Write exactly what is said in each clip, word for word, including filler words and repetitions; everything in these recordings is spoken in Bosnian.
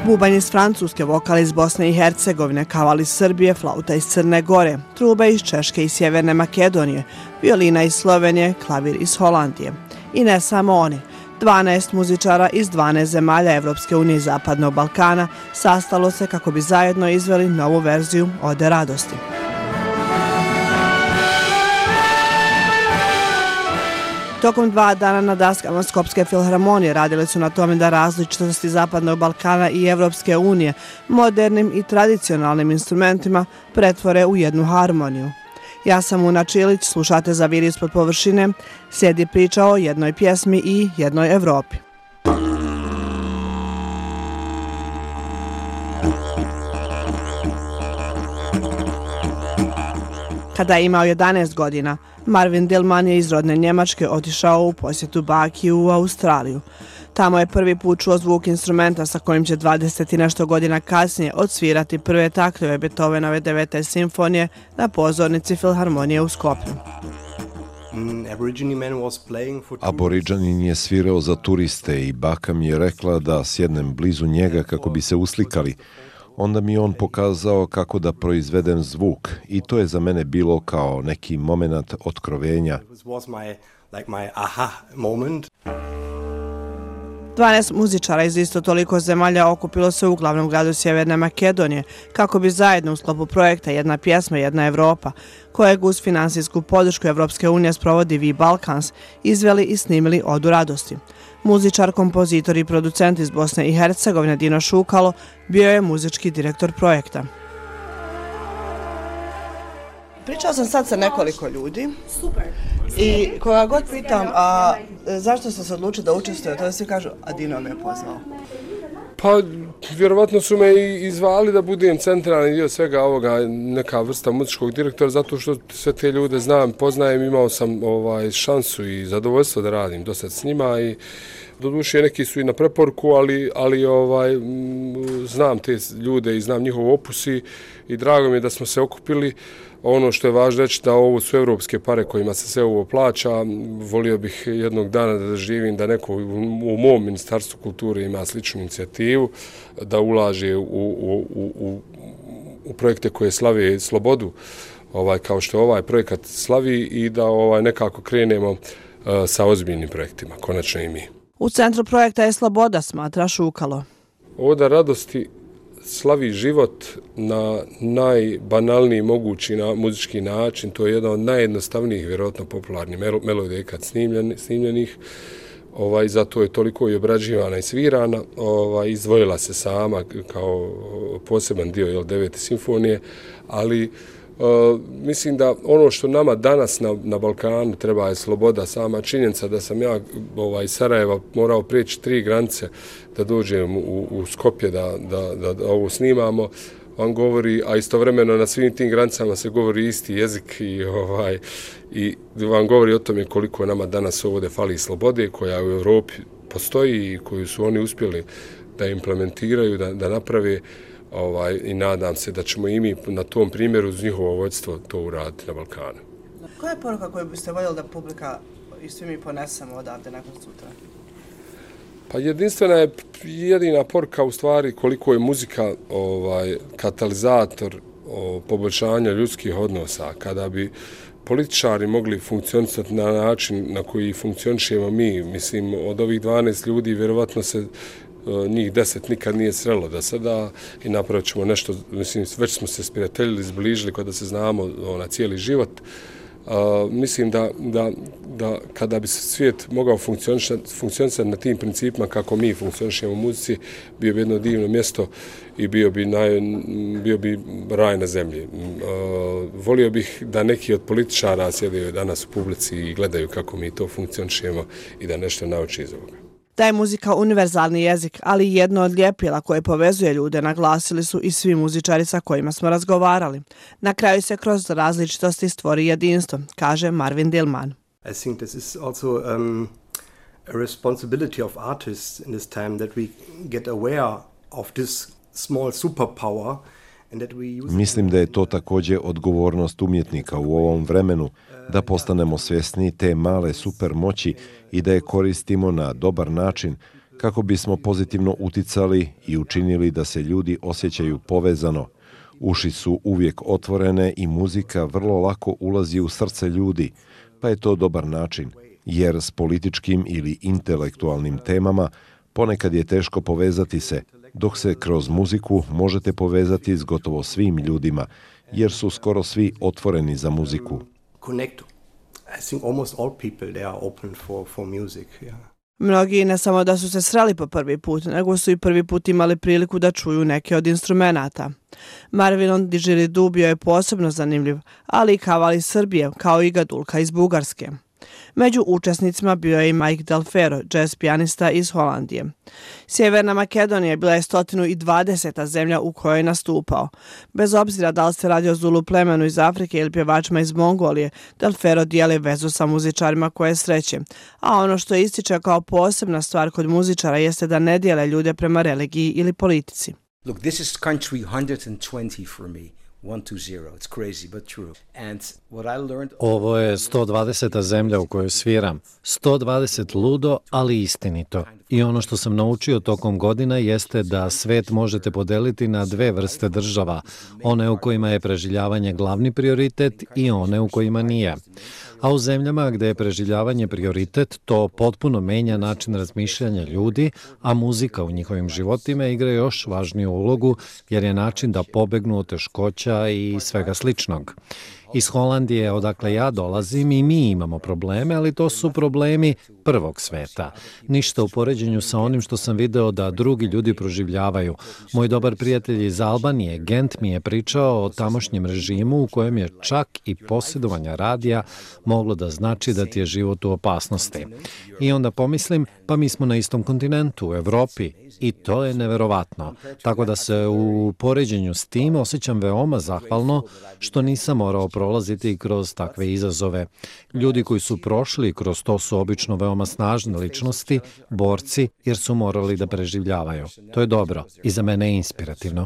Bubanj iz Francuske, vokal iz Bosne i Hercegovine, kaval iz Srbije, flauta iz Crne Gore, truba iz Češke i Sjeverne Makedonije, violina iz Slovenije, klavir iz Holandije. I ne samo oni. dvanaest muzičara iz dvanaest zemalja Evropske unije i Zapadnog Balkana sastalo se kako bi zajedno izveli novu verziju Ode radosti. Tokom dva dana na daskama Skopske filharmonije radili su na tome da različitosti Zapadnog Balkana i Evropske unije modernim i tradicionalnim instrumentima pretvore u jednu harmoniju. Ja sam Una Čilić, slušate Za vir ispod površine, slijedi priča o jednoj pjesmi i jednoj Evropi. Kada je imao jedanaest godina, Marvin Dillman je iz rodne Njemačke otišao u posjetu baki u Australiju. Tamo je prvi put čuo zvuk instrumenta sa kojim će dvadeset i nešto godina kasnije odsvirati prve taktove Beethovenove devete simfonije na pozornici Filharmonije u Skopju. Aboriđanin je svirao za turiste i baka mi je rekla da sjednem blizu njega kako bi se uslikali. Onda mi je on pokazao kako da proizvedem zvuk i to je za mene bilo kao neki moment otkrovenja. dvanaest muzičara iz isto toliko zemalja okupilo se u glavnom gradu Sjeverne Makedonije kako bi zajedno u sklopu projekta Jedna pjesma, jedna Evropa, kojeg uz finansijsku podršku Evropske unije sprovodi V Balkans, izveli i snimili Odu radosti. Muzičar, kompozitor i producent iz Bosne i Hercegovine Dino Šukalo bio je muzički direktor projekta. Pričao sam sad sa nekoliko ljudi. Super. I koga god pitam, a zašto sam se odlučio da učestvuje, to svi kažu, a Dino me je pozvao. Pa, vjerovatno su me i izvali da budem centralni dio svega ovoga, neka vrsta muzičkog direktora, zato što sve te ljude znam, poznajem, imao sam ovaj, šansu i zadovoljstvo da radim dosta s njima i doduše neki su i na preporuku, ali, ali ovaj, znam te ljude i znam njihov opus i, i drago mi je da smo se okupili. Ono što je važno reći da ovo su evropske pare kojima se sve ovo plaća. Volio bih jednog dana da živim da neko u mom Ministarstvu kulture ima sličnu inicijativu, da ulaže u, u, u, u projekte koje slave slobodu, ovaj, kao što ovaj projekat slavi i da ovaj, nekako krenemo uh, sa ozbiljnim projektima, konačno i mi. U centru projekta je sloboda, smatra Šukalo. Oda radosti slavi život na najbanalniji mogući na muzički način. To je jedna od najjednostavnijih, vjerojatno popularnih melodija kad snimljen, snimljenih. Ovaj, zato je toliko i obrađivana i svirana. Ovaj, izdvojila se sama kao poseban dio jel, devete simfonije, ali Uh, mislim da ono što nama danas na, na Balkanu treba je sloboda. Sama činjenica da sam ja ovaj, iz Sarajeva morao prijeći tri granice da dođem u, u Skopje da, da, da, da ovo snimamo, vam govori, a istovremeno na svim tim granicama se govori isti jezik i, ovaj, i vam govori o tome koliko nama danas ovdje fali slobode koja u Europi postoji i koju su oni uspjeli da implementiraju, da, da naprave. Ovaj, i nadam se da ćemo i mi na tom primjeru uz njihovo vođstvo to uraditi na Balkanu. Koja je poruka koju biste voljeli da publika i svi mi ponesemo odavde nakon sutra? Pa jedinstvena je jedina poruka u stvari koliko je muzika ovaj, katalizator o, poboljšanja ljudskih odnosa. Kada bi političari mogli funkcionisati na način na koji funkcionišemo mi, mislim od ovih dvanaest ljudi vjerovatno se njih deset nikad nije srelo da sada i napravit ćemo nešto, mislim, već smo se sprijateljili, zbližili kada se znamo na cijeli život. Uh, mislim da, da, da kada bi se svijet mogao funkcionisati na tim principima kako mi funkcionišemo u muzici, bio bi jedno divno mjesto i bio bi, naj, bio bi raj na zemlji. Uh, volio bih da neki od političara sjedaju danas u publici i gledaju kako mi to funkcionišemo i da nešto nauči iz ovoga. Da je muzika univerzalni jezik, ali i jedno od ljepila koje povezuje ljude, naglasili su i svi muzičari sa kojima smo razgovarali. Na kraju se kroz različitosti stvori jedinstvo, kaže Marvin Dillman. I think this is also um, a responsibility of artists in this time that we get aware of this small superpower. Mislim da je to također odgovornost umjetnika u ovom vremenu, da postanemo svjesni te male supermoći i da je koristimo na dobar način kako bismo pozitivno uticali i učinili da se ljudi osjećaju povezano. Uši su uvijek otvorene i muzika vrlo lako ulazi u srce ljudi, pa je to dobar način, jer s političkim ili intelektualnim temama ponekad je teško povezati se, dok se kroz muziku možete povezati s gotovo svim ljudima, jer su skoro svi otvoreni za muziku. Connect. I think almost all people they are open for for music, yeah. Mnogi ne samo da su se sreli po prvi put, nego su i prvi put imali priliku da čuju neke od instrumenata. Marvinon Didgeridoo bio je posebno zanimljiv, ali i kaval iz Srbije, kao i gadulka iz Bugarske. Među učesnicima bio je i Mike Delfero, jazz pijanista iz Holandije. Sjeverna Makedonija bila je sto dvadeseta zemlja u kojoj je nastupao. Bez obzira da li se radi o Zulu plemenu iz Afrike ili pjevačima iz Mongolije, Delfero dijeli vezu sa muzičarima koje sreće. A ono što ističe kao posebna stvar kod muzičara jeste da ne dijele ljude prema religiji ili politici. Look, this is country one hundred twenty for me. one two zero. It's crazy, but true. And what I learned... Ovo je sto dvadeseta zemlja u kojoj sviram. sto dvadeset ludo, ali istinito. I ono što sam naučio tokom godina jeste da svet možete podeliti na dve vrste država. One u kojima je preživljavanje glavni prioritet i one u kojima nije. A u zemljama gde je preživljavanje prioritet, to potpuno menja način razmišljanja ljudi, a muzika u njihovim životima igra još važniju ulogu, jer je način da pobegnu od teškoća i svega sličnog. Iz Holandije, odakle ja dolazim, i mi imamo probleme, ali to su problemi prvog sveta. Ništa u poređenju sa onim što sam video da drugi ljudi proživljavaju. Moj dobar prijatelj iz Albanije, Gent, mi je pričao o tamošnjem režimu u kojem je čak i posjedovanje radija moglo da znači da ti je život u opasnosti. I onda pomislim, pa mi smo na istom kontinentu, u Evropi, i to je neverovatno. Tako da se u poređenju s tim osjećam veoma zahvalno što nisam morao prolaziti kroz takve izazove. Ljudi koji su prošli kroz to su obično veoma snažne ličnosti, borci, jer su morali da preživljavaju. To je dobro i za mene je inspirativno.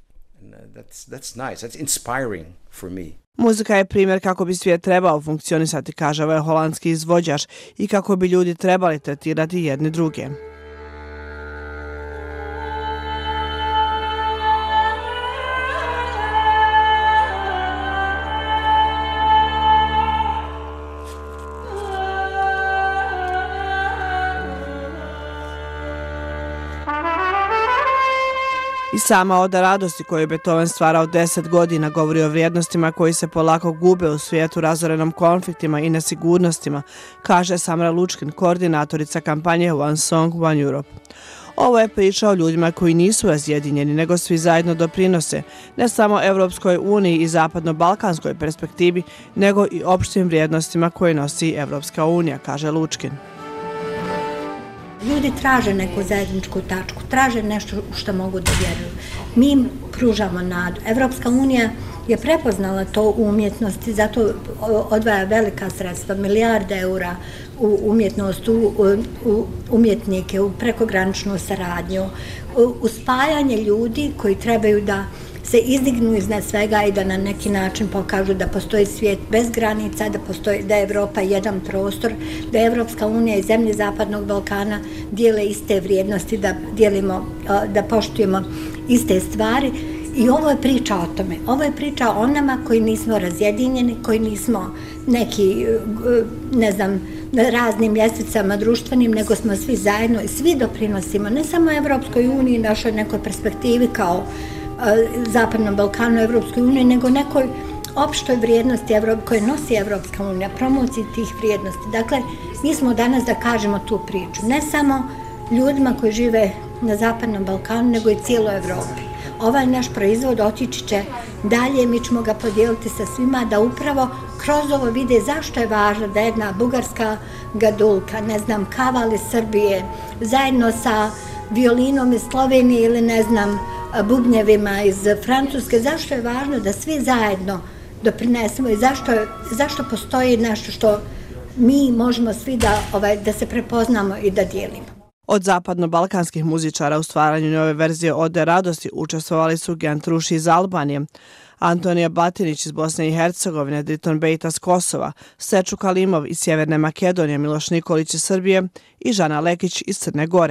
Muzika je primjer kako bi svijet trebao funkcionisati, kaže ovaj holandski izvođač, i kako bi ljudi trebali tretirati jedni druge. I sama oda radosti koju je Beethoven stvarao deset godina govori o vrijednostima koji se polako gube u svijetu razorenom konfliktima i nesigurnostima, kaže Samra Lučkin, koordinatorica kampanje One Song, One Europe. Ovo je priča o ljudima koji nisu razjedinjeni, nego svi zajedno doprinose, ne samo Evropskoj uniji i zapadno-balkanskoj perspektivi, nego i opštim vrijednostima koje nosi Evropska unija, kaže Lučkin. Ljudi traže neku zajedničku tačku, traže nešto u što mogu da vjeruju. Mi im pružamo nadu. Evropska unija je prepoznala to u umjetnosti, zato odvaja velika sredstva, milijarde eura u umjetnost, u, u umjetnike, u prekograničnu saradnju, u, u spajanje ljudi koji trebaju da se izdignu iznad svega i da na neki način pokažu da postoji svijet bez granica, da postoji, da je Evropa jedan prostor, da je Evropska unija i zemlje Zapadnog Balkana dijele iste vrijednosti, da dijelimo, da poštujemo iste stvari. I ovo je priča o tome. Ovo je priča o nama koji nismo razjedinjeni, koji nismo neki, ne znam, raznim ljestvicama društvenim, nego smo svi zajedno i svi doprinosimo, ne samo Evropskoj uniji, našoj nekoj perspektivi kao Zapadnom Balkanu, Evropskoj uniji, nego nekoj opštoj vrijednosti koje nosi Evropska unija, promociji tih vrijednosti. Dakle, mi smo danas da kažemo tu priču, ne samo ljudima koji žive na Zapadnom Balkanu, nego i cijeloj Evropi. Ovaj naš proizvod otići će dalje, mi ćemo ga podijeliti sa svima, da upravo kroz ovo vide zašto je važno da jedna bugarska gadulka, ne znam, kaval iz Srbije, zajedno sa violinom iz Slovenije ili ne znam, bubnjevima iz Francuske, zašto je važno da svi zajedno doprinesemo i zašto, zašto postoji nešto što mi možemo svi da, ovaj, da se prepoznamo i da dijelimo. Od zapadno-balkanskih muzičara u stvaranju nove verzije Ode radosti učestvovali su Gent Ruši iz Albanije, Antonija Batinić iz Bosne i Hercegovine, Driton Bejta iz Kosova, Seču Kalimov iz Sjeverne Makedonije, Miloš Nikolić iz Srbije i Žana Lekić iz Crne Gore.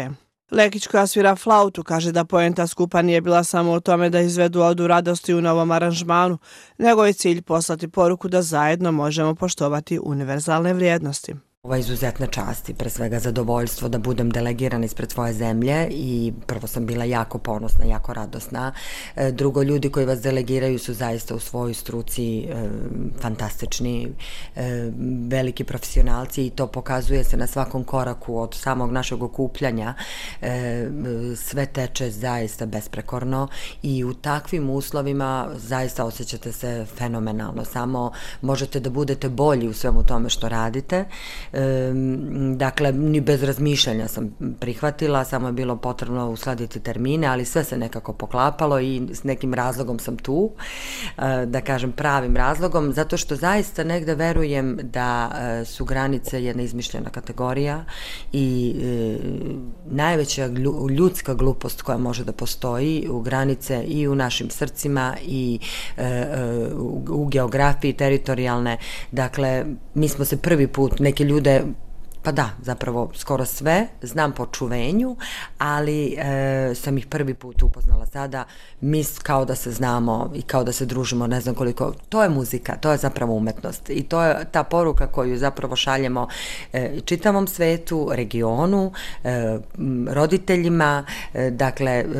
Lekić, koja svira flautu, kaže da poenta skupa nije bila samo u tome da izvedu odu radosti u novom aranžmanu, nego je cilj poslati poruku da zajedno možemo poštovati univerzalne vrijednosti. Ovo je izuzetna čast i pre svega zadovoljstvo da budem delegirana ispred svoje zemlje i prvo sam bila jako ponosna, jako radosna. Drugo, ljudi koji vas delegiraju su zaista u svojoj struci e, fantastični, e, veliki profesionalci i to pokazuje se na svakom koraku od samog našeg okupljanja. E, sve teče zaista besprekorno i u takvim uslovima zaista osjećate se fenomenalno. Samo možete da budete bolji u svemu tome što radite. Dakle, ni bez razmišljanja sam prihvatila, samo je bilo potrebno uskladiti termine, ali sve se nekako poklapalo i s nekim razlogom sam tu, da kažem pravim razlogom, zato što zaista negde verujem da su granice jedna izmišljena kategorija i najveća ljudska glupost koja može da postoji u granice i u našim srcima i u geografiji teritorijalne. Dakle, mi smo se prvi put, neke ljude pa da, zapravo skoro sve, znam po čuvenju, ali e, sam ih prvi put upoznala sada, mi kao da se znamo i kao da se družimo, ne znam koliko, to je muzika, to je zapravo umetnost i to je ta poruka koju zapravo šaljemo e, čitavom svetu, regionu, e, roditeljima, e, dakle, e,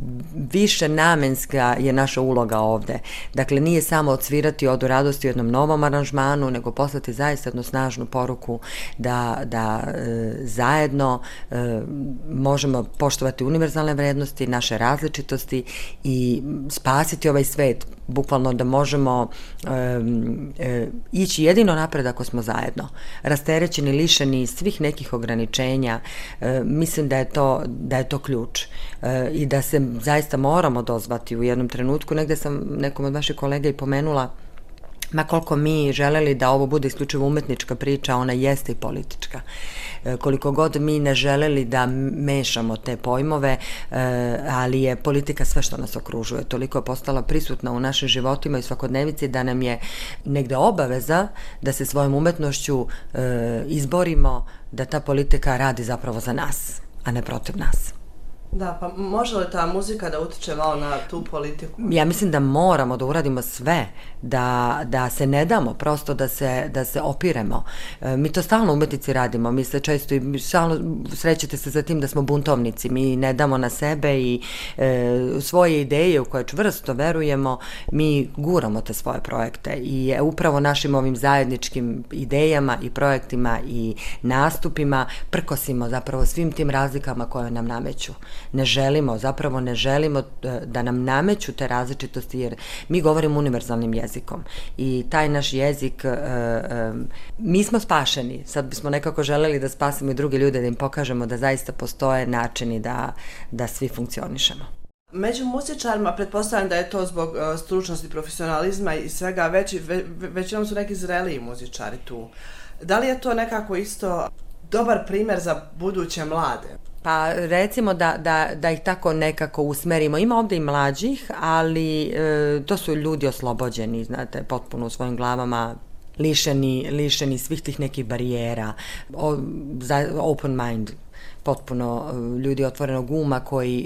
više namenska je naša uloga ovde. Dakle, nije samo odsvirati odu radosti u jednom novom aranžmanu, nego poslati zaista jednu snažnu poruku da da e, zajedno e, možemo poštovati univerzalne vrednosti, naše različitosti i spasiti ovaj svet, bukvalno da možemo e, e, ići jedino napred ako smo zajedno. Rasterećeni, lišeni svih nekih ograničenja, e, mislim da je to, da je to ključ e, i da se zaista moramo dozvati u jednom trenutku. Negde sam nekom od vaših kolega i pomenula, ma koliko mi želeli da ovo bude isključivo umetnička priča, ona jeste i politička. E, koliko god mi ne želeli da mešamo te pojmove, e, ali je politika sve što nas okružuje. Toliko je postala prisutna u našim životima i svakodnevici da nam je negde obaveza da se svojom umetnošću e, izborimo da ta politika radi zapravo za nas, a ne protiv nas. Da, pa može li ta muzika da utiče malo na tu politiku? Ja mislim da moramo da uradimo sve, da, da se ne damo, prosto da se, da se opiremo. E, mi to stalno umetnici radimo, mi se često i stalno srećete se za tim da smo buntovnici, mi ne damo na sebe i e, svoje ideje u koje čvrsto verujemo, mi guramo te svoje projekte i upravo našim ovim zajedničkim idejama i projektima i nastupima prkosimo zapravo svim tim razlikama koje nam nameću. Ne želimo, zapravo ne želimo da nam nameću te različitosti, jer mi govorimo univerzalnim jezikom i taj naš jezik, e, e, mi smo spašeni, sad bismo nekako želeli da spasimo i druge ljude, da im pokažemo da zaista postoje načini da, da svi funkcionišemo. Među muzičarima, pretpostavljam da je to zbog uh, stručnosti, profesionalizma i svega, već, ve, većinom su neki zreliji muzičari tu. Da li je to nekako isto dobar primjer za buduće mlade? Pa recimo da, da, da ih tako nekako usmerimo. Ima ovde i mlađih, ali e, to su ljudi oslobođeni, znate, potpuno u svojim glavama, lišeni, lišeni svih tih nekih barijera, o, za, open mind, potpuno ljudi otvorenog uma koji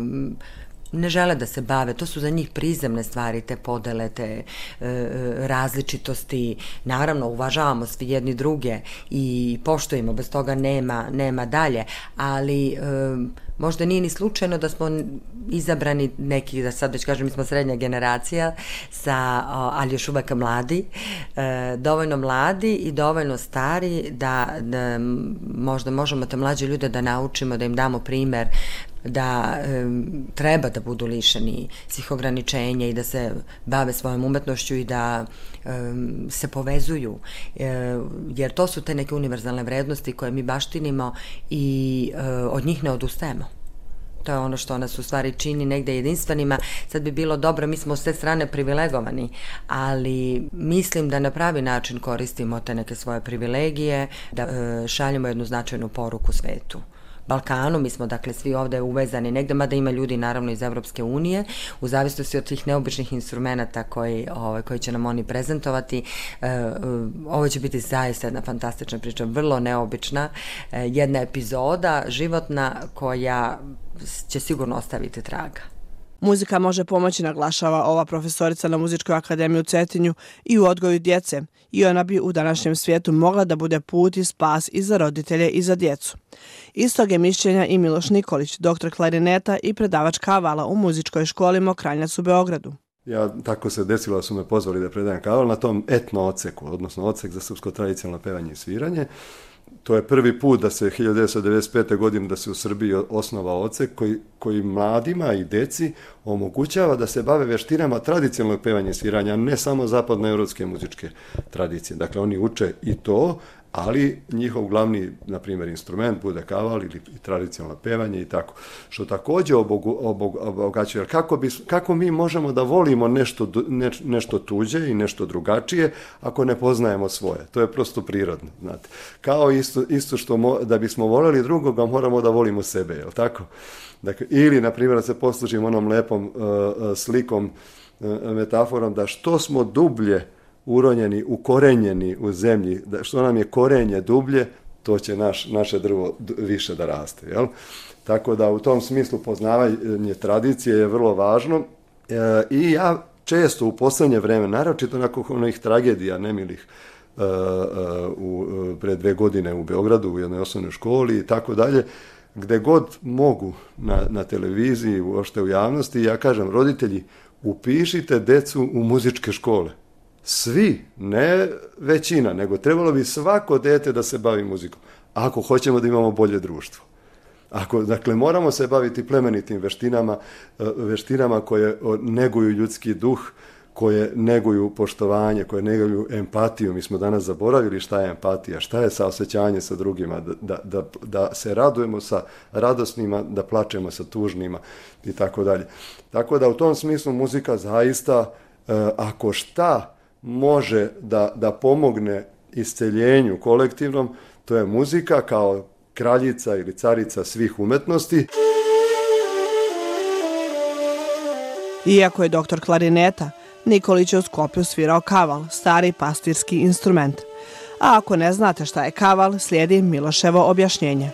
ne žele da se bave, to su za njih prizemne stvari, te podele, te e, različitosti. Naravno, uvažavamo svi jedni druge i poštujemo, bez toga nema, nema dalje, ali e, možda nije ni slučajno da smo izabrani neki, da sad već kažem, mi smo srednja generacija, sa, ali još uvek mladi, e, dovoljno mladi i dovoljno stari da, da možda možemo te mlađe ljude da naučimo, da im damo primer da e, treba da budu lišeni svih ograničenja i da se bave svojom umetnošću i da e, se povezuju, e, jer to su te neke univerzalne vrednosti koje mi baštinimo i e, od njih ne odustajemo. To je ono što nas u stvari čini negde jedinstvenima. Sad bi bilo dobro, mi smo s te strane privilegovani, ali mislim da na pravi način koristimo te neke svoje privilegije, da e, šaljemo jednu značajnu poruku svetu Balkanu, mi smo dakle svi ovde uvezani negde, mada ima ljudi naravno iz Evropske unije, u zavisnosti od tih neobičnih instrumenta koji, ovaj, koji će nam oni prezentovati. E, ovo će biti zaista jedna fantastična priča, vrlo neobična, e, jedna epizoda životna koja će sigurno ostaviti traga. Muzika može pomoći, naglašava ova profesorica na Muzičkoj akademiji u Cetinju, i u odgoju djece, i ona bi u današnjem svijetu mogla da bude put i spas i za roditelje i za djecu. Istog je mišljenja i Miloš Nikolić, doktor klarineta i predavač kavala u Muzičkoj školi Mokranjac u Beogradu. Ja, tako se desilo da su me pozvali da predajem kaval na tom etno oceku, odnosno ocek za srpsko tradicionalno pevanje i sviranje. To je prvi put da se hiljadu devetsto devedeset pete. godine da se u Srbiji osnova ocek koji, koji mladima i deci omogućava da se bave veštinama tradicionalnog pevanja i sviranja, ne samo zapadnoevropske muzičke tradicije. Dakle, oni uče i to, ali njihov glavni, na primjer, instrument bude kaval ili tradicionalno pevanje i tako, što također obogu, obog, obogaćuje. Jer kako, bi, kako mi možemo da volimo nešto, ne, nešto tuđe i nešto drugačije ako ne poznajemo svoje? To je prosto prirodno, znate. Kao isto, isto što mo, da bismo voljeli drugoga, moramo da volimo sebe, je li tako? Dakle, ili, na primjer, da se poslužimo onom lepom uh, slikom, uh, metaforom, da što smo dublje uronjeni, ukorenjeni u zemlji, da što nam je korenje dublje, to će naš, naše drvo više da raste. Jel? Tako da u tom smislu poznavanje tradicije je vrlo važno e, i ja često u poslednje vreme, naročito nakon onih tragedija nemilih e, e, u, pre dve godine u Beogradu u jednoj osnovnoj školi i tako dalje, gde god mogu na, na televiziji, uopšte u javnosti, ja kažem, roditelji, upišite decu u muzičke škole. Svi, ne većina, nego trebalo bi svako dete da se bavi muzikom, ako hoćemo da imamo bolje društvo. Ako, dakle, moramo se baviti plemenitim veštinama, veštinama koje neguju ljudski duh, koje neguju poštovanje, koje neguju empatiju. Mi smo danas zaboravili šta je empatija, šta je saosećanje sa drugima, da, da, da se radujemo sa radosnima, da plačemo sa tužnima i tako dalje. Tako da u tom smislu muzika zaista, ako šta može da, da pomogne isceljenju kolektivnom, to je muzika kao kraljica ili carica svih umetnosti. Iako je doktor klarineta, Nikolić je u Skoplju svirao kaval, stari pastirski instrument. A ako ne znate šta je kaval, slijedi Miloševo objašnjenje.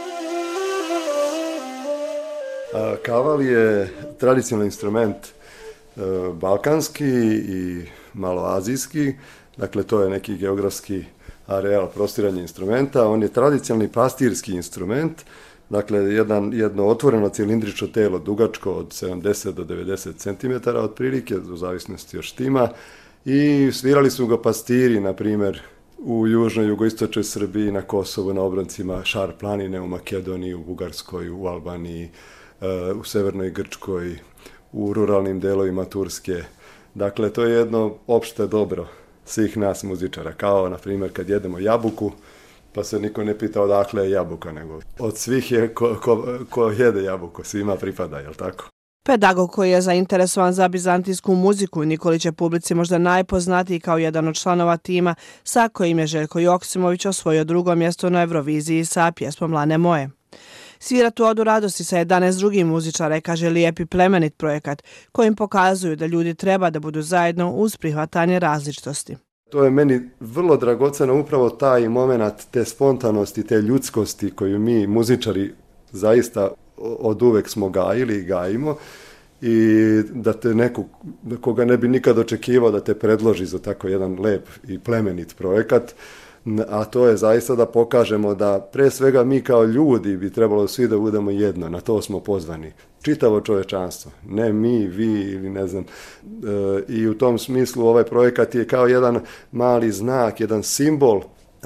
A, kaval je tradicionalni instrument e, balkanski i maloazijski, dakle to je neki geografski areal prostiranja instrumenta. On je tradicionalni pastirski instrument, dakle jedan, jedno otvoreno cilindrično telo dugačko od sedamdeset do devedeset centimetara otprilike, u zavisnosti od štima, i svirali su ga pastiri, na primjer, u južnoj, jugoistočnoj Srbiji, na Kosovu, na obroncima Šar planine, u Makedoniji, u Bugarskoj, u Albaniji, u severnoj Grčkoj, u ruralnim delovima Turske. Dakle, to je jedno opšte dobro svih nas muzičara, kao, na primjer, kad jedemo jabuku, pa se niko ne pita odakle je jabuka, nego od svih je ko, ko, ko jede jabuku, svima pripada, jel tako? Pedagog koji je zainteresovan za bizantijsku muziku, Nikolić je publici možda najpoznatiji kao jedan od članova tima sa kojim je Željko Joksimović osvojio drugo mjesto na Euroviziji sa pjesmom Lane moje. Svira tu odu radosti sa jedanaest drugih muzičara, kaže lijepi plemenit projekat kojim pokazuju da ljudi treba da budu zajedno uz prihvatanje različitosti. To je meni vrlo dragoceno, upravo taj moment te spontanosti, te ljudskosti koju mi muzičari zaista od uvek smo gajili i gajimo, i da te neko, koga ne bi nikad očekivao da te predloži za tako jedan lep i plemenit projekat, a to je zaista da pokažemo da pre svega mi kao ljudi bi trebalo svi da budemo jedno, na to smo pozvani. Čitavo čovečanstvo, ne mi, vi ili ne znam. E, I u tom smislu ovaj projekat je kao jedan mali znak, jedan simbol e,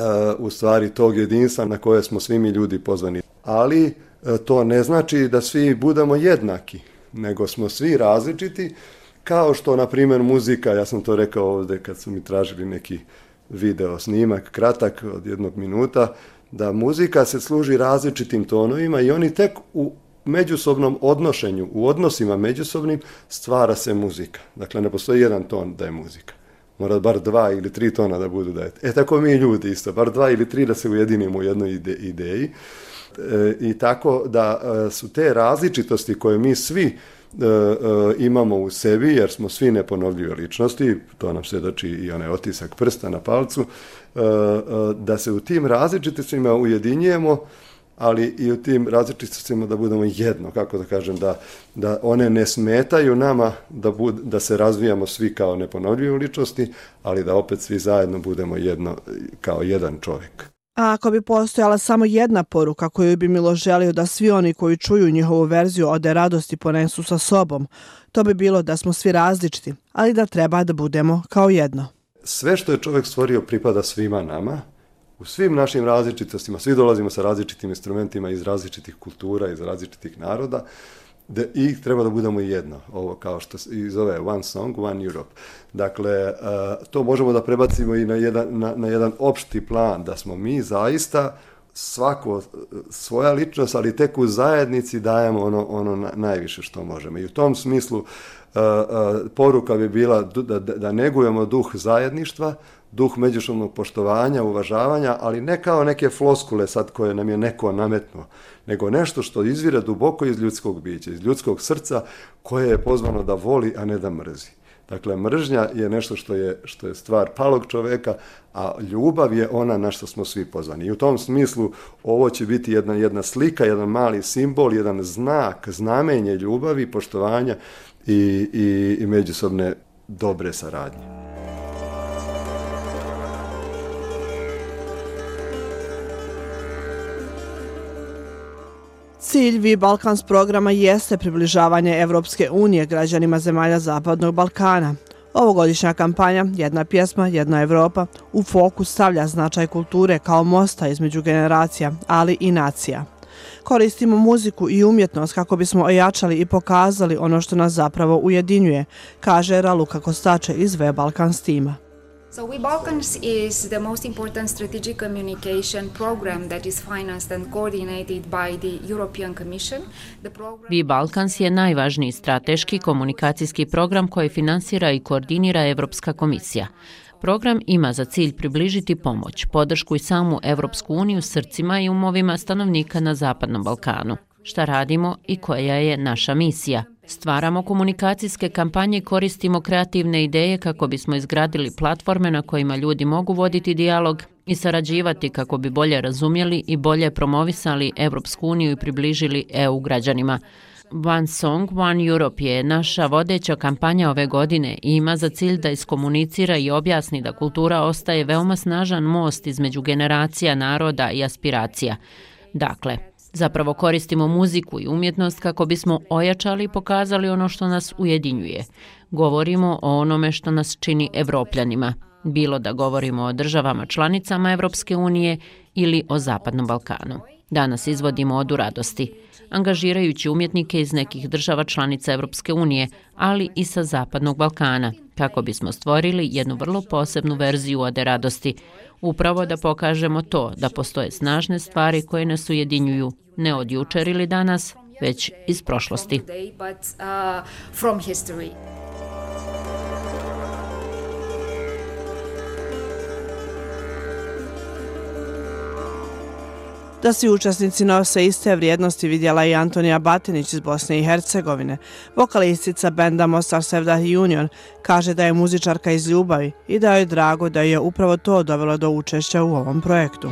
u stvari tog jedinstva na koje smo svi mi ljudi pozvani. Ali e, to ne znači da svi budemo jednaki, nego smo svi različiti, kao što, na primjer, muzika, ja sam to rekao ovdje kad su mi tražili neki video snimak, kratak od jednog minuta, da muzika se služi različitim tonovima i oni tek u međusobnom odnošenju, u odnosima međusobnim stvara se muzika. Dakle, ne postoji jedan ton da je muzika. Mora bar dva ili tri tona da budu da je. E tako mi ljudi isto, bar dva ili tri da se ujedinimo u jednoj ide- ideji. I tako da su te različitosti koje mi svi imamo u sebi, jer smo svi neponovljive ličnosti, to nam svjedoči i onaj otisak prsta na palcu, da se u tim različitostima ujedinjujemo, ali i u tim različitostima da budemo jedno, kako da kažem, da, da one ne smetaju nama da, bud, da se razvijamo svi kao neponovljive ličnosti, ali da opet svi zajedno budemo jedno, kao jedan čovjek. A ako bi postojala samo jedna poruka koju bi Milo želio da svi oni koji čuju njihovu verziju Ode radosti ponesu sa sobom, to bi bilo da smo svi različiti, ali da treba da budemo kao jedno. Sve što je čovjek stvorio pripada svima nama, u svim našim različitostima, svi dolazimo sa različitim instrumentima iz različitih kultura, iz različitih naroda, da i treba da budemo jedno, ovo kao što se zove One Song, One Europe. Dakle, to možemo da prebacimo i na jedan, na, na jedan opšti plan, da smo mi zaista svako svoja ličnost, ali tek u zajednici dajemo ono, ono najviše što možemo. I u tom smislu poruka bi bila da, da negujemo duh zajedništva, duh međusobnog poštovanja, uvažavanja, ali ne kao neke floskule sad koje nam je neko nametnuo, nego nešto što izvire duboko iz ljudskog bića, iz ljudskog srca koje je pozvano da voli, a ne da mrzi. Dakle, mržnja je nešto što je, što je stvar palog čoveka, a ljubav je ona na što smo svi pozvani. I u tom smislu ovo će biti jedna, jedna slika, jedan mali simbol, jedan znak, znamenje ljubavi, poštovanja i, i, i međusobne dobre saradnje. Cilj Vi Balkans programa jeste približavanje Evropske unije građanima zemalja Zapadnog Balkana. Ovogodišnja kampanja Jedna pjesma, jedna Evropa u fokus stavlja značaj kulture kao mosta između generacija, ali i nacija. Koristimo muziku i umjetnost kako bismo ojačali i pokazali ono što nas zapravo ujedinjuje, kaže Raluka Kostače iz V Balkans tima. So We Balkans is the most important strategic communication program that is financed and coordinated by the European Commission. The program... We Balkans je najvažniji strateški komunikacijski program koji finansira i koordinira Evropska komisija. Program ima za cilj približiti pomoć, podršku i samu Evropsku uniju srcima i umovima stanovnika na Zapadnom Balkanu. Šta radimo i koja je naša misija? Stvaramo komunikacijske kampanje i koristimo kreativne ideje kako bismo izgradili platforme na kojima ljudi mogu voditi dijalog i sarađivati kako bi bolje razumjeli i bolje promovisali Evropsku uniju i približili E U građanima. One Song, One Europe je naša vodeća kampanja ove godine i ima za cilj da iskomunicira i objasni da kultura ostaje veoma snažan most između generacija, naroda i aspiracija. Dakle, zapravo koristimo muziku i umjetnost kako bismo ojačali i pokazali ono što nas ujedinjuje. Govorimo o onome što nas čini Evropljanima, bilo da govorimo o državama članicama Evropske unije ili o Zapadnom Balkanu. Danas izvodimo Odu radosti, angažirajući umjetnike iz nekih država članica Evropske unije, ali i sa Zapadnog Balkana, kako bismo stvorili jednu vrlo posebnu verziju Ode radosti, upravo da pokažemo to da postoje snažne stvari koje nas ujedinjuju, ne od jučer ili danas, već iz prošlosti. Da svi učesnici nose iste vrijednosti vidjela i Antonija Batinić iz Bosne i Hercegovine. Vokalistica benda Mostar Sevdah Union kaže da je muzičarka iz ljubavi i da je drago da je upravo to dovelo do učešća u ovom projektu.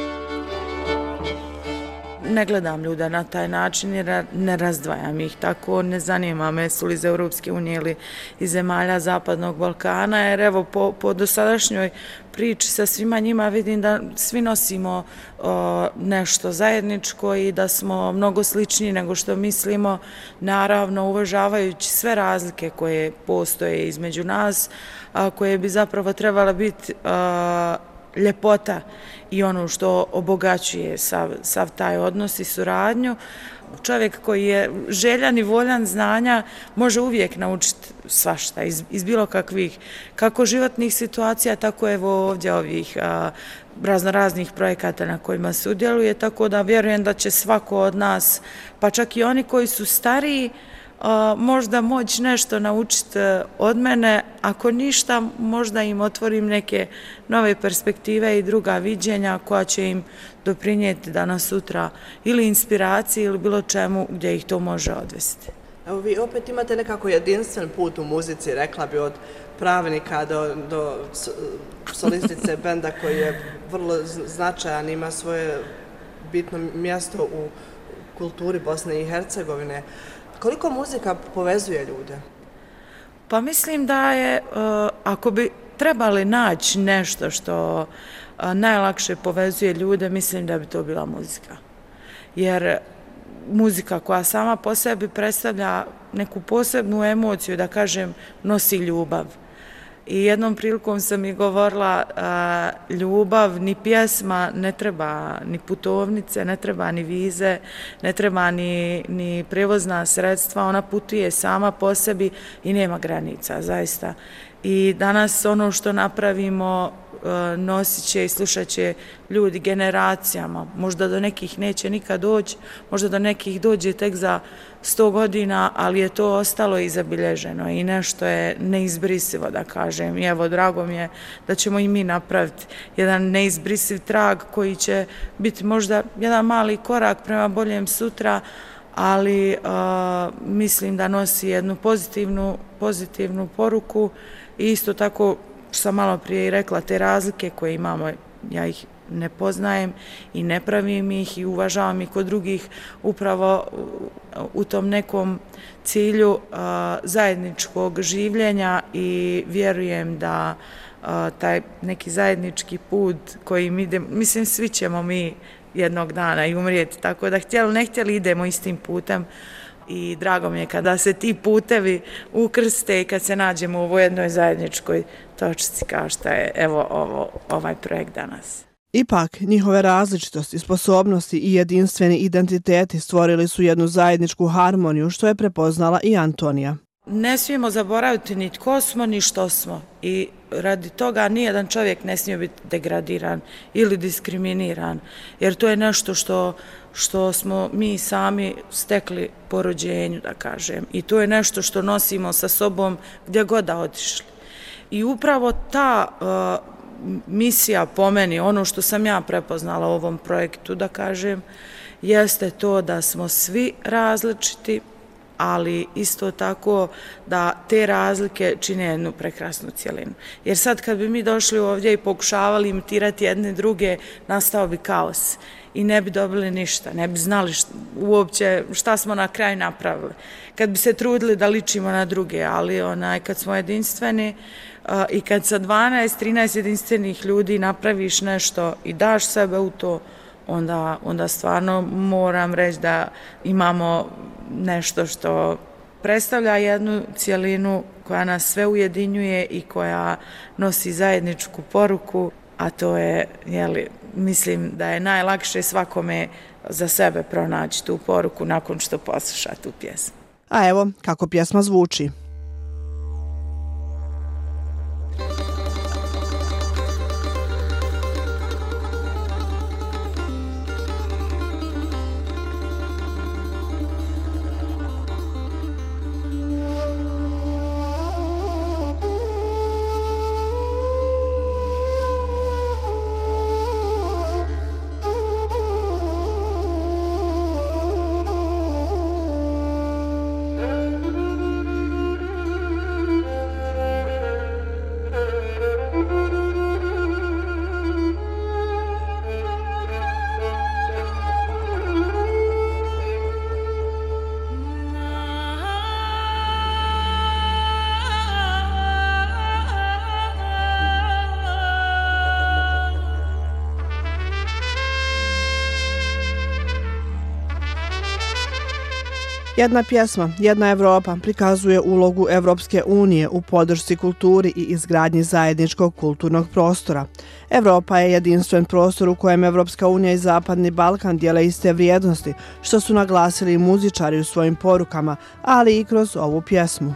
Ne gledam ljude na taj način jer ne razdvajam ih tako, ne zanima me su li iz Europske unije ili iz zemalja Zapadnog Balkana, jer evo po, po dosadašnjoj priči sa svima njima vidim da svi nosimo o, nešto zajedničko i da smo mnogo sličniji nego što mislimo, naravno uvažavajući sve razlike koje postoje između nas, a, koje bi zapravo trebala biti a, ljepota i ono što obogaćuje sav, sav taj odnos i suradnju. Čovjek koji je željan i voljan znanja može uvijek naučiti svašta iz, iz bilo kakvih, kako životnih situacija, tako evo ovdje ovih a, razno raznih projekata na kojima sudjeluje, tako da vjerujem da će svako od nas, pa čak i oni koji su stariji, možda moći nešto naučiti od mene, ako ništa možda im otvorim neke nove perspektive i druga viđenja koja će im doprinijeti danas sutra ili inspiraciji ili bilo čemu gdje ih to može odvesti. Evo vi opet imate nekako jedinstven put u muzici, rekla bi od pravnika do, do solistice benda koji je vrlo značajan, ima svoje bitno mjesto u kulturi Bosne i Hercegovine. Koliko muzika povezuje ljude? Pa mislim da je, ako bi trebali naći nešto što najlakše povezuje ljude, mislim da bi to bila muzika. Jer muzika koja sama po sebi predstavlja neku posebnu emociju, da kažem, nosi ljubav. I jednom prilikom sam i govorila, ljubav, ni pjesma, ne treba ni putovnice, ne treba ni vize, ne treba ni, ni prevozna sredstva, ona putuje sama po sebi i nema granica, zaista. I danas ono što napravimo nosit će i slušat će ljudi generacijama, možda do nekih neće nikad doći, možda do nekih dođe tek za sto godina, ali je to ostalo i zabilježeno i nešto je neizbrisivo, da kažem. I evo, drago mi je da ćemo i mi napraviti jedan neizbrisiv trag koji će biti možda jedan mali korak prema boljem sutra, ali uh, mislim da nosi jednu pozitivnu, pozitivnu poruku i isto tako, što sam malo prije i rekla, te razlike koje imamo, ja ih ne poznajem i ne pravim ih i uvažavam ih kod drugih upravo u tom nekom cilju uh, zajedničkog življenja i vjerujem da uh, taj neki zajednički put kojim idemo, mislim svi ćemo mi jednog dana i umrijeti, tako da htjeli ne htjeli idemo istim putem i drago mi je kada se ti putevi ukrste i kad se nađemo u jednoj zajedničkoj točci kao što je evo ovo, ovaj projekt danas. Ipak, njihove različitosti, sposobnosti i jedinstveni identiteti stvorili su jednu zajedničku harmoniju, što je prepoznala i Antonija. Ne smijemo zaboraviti ni tko smo, ni što smo. I radi toga nijedan čovjek ne smije biti degradiran ili diskriminiran, jer to je nešto što, što smo mi sami stekli po rođenju, da kažem. I to je nešto što nosimo sa sobom gdje god da otišli. I upravo ta uh, misija po meni, ono što sam ja prepoznala u ovom projektu, da kažem, jeste to da smo svi različiti, ali isto tako da te razlike čine jednu prekrasnu cijelinu. Jer sad kad bi mi došli ovdje i pokušavali imitirati jedne druge, nastao bi kaos i ne bi dobili ništa, ne bi znali šta, uopće šta smo na kraju napravili. Kad bi se trudili da ličimo na druge, ali onaj, kad smo jedinstveni uh, i kad sa dvanaest trinaest jedinstvenih ljudi napraviš nešto i daš sebe u to, onda, onda stvarno moram reći da imamo nešto što predstavlja jednu cijelinu koja nas sve ujedinjuje i koja nosi zajedničku poruku, a to je, jeli, mislim da je najlakše svakome za sebe pronaći tu poruku nakon što posluša tu pjesmu. A evo kako pjesma zvuči. Jedna pjesma, jedna Evropa prikazuje ulogu Evropske unije u podršci kulturi i izgradnji zajedničkog kulturnog prostora. Evropa je jedinstven prostor u kojem Evropska unija i Zapadni Balkan dijele iste vrijednosti, što su naglasili i muzičari u svojim porukama, ali i kroz ovu pjesmu.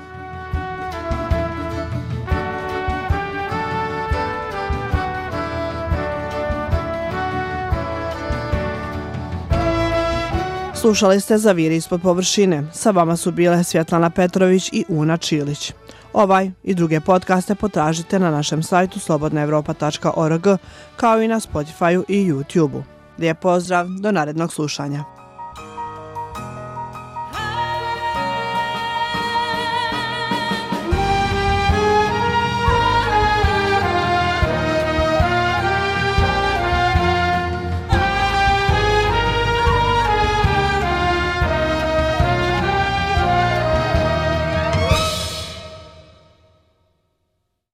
Slušali ste Zaviri ispod površine. Sa vama su bile Svjetlana Petrović i Una Čilić. Ovaj i druge podcaste potražite na našem sajtu slobodna evropa tačka org kao i na Spotifyu i YouTubeu. Lijep pozdrav, do narednog slušanja.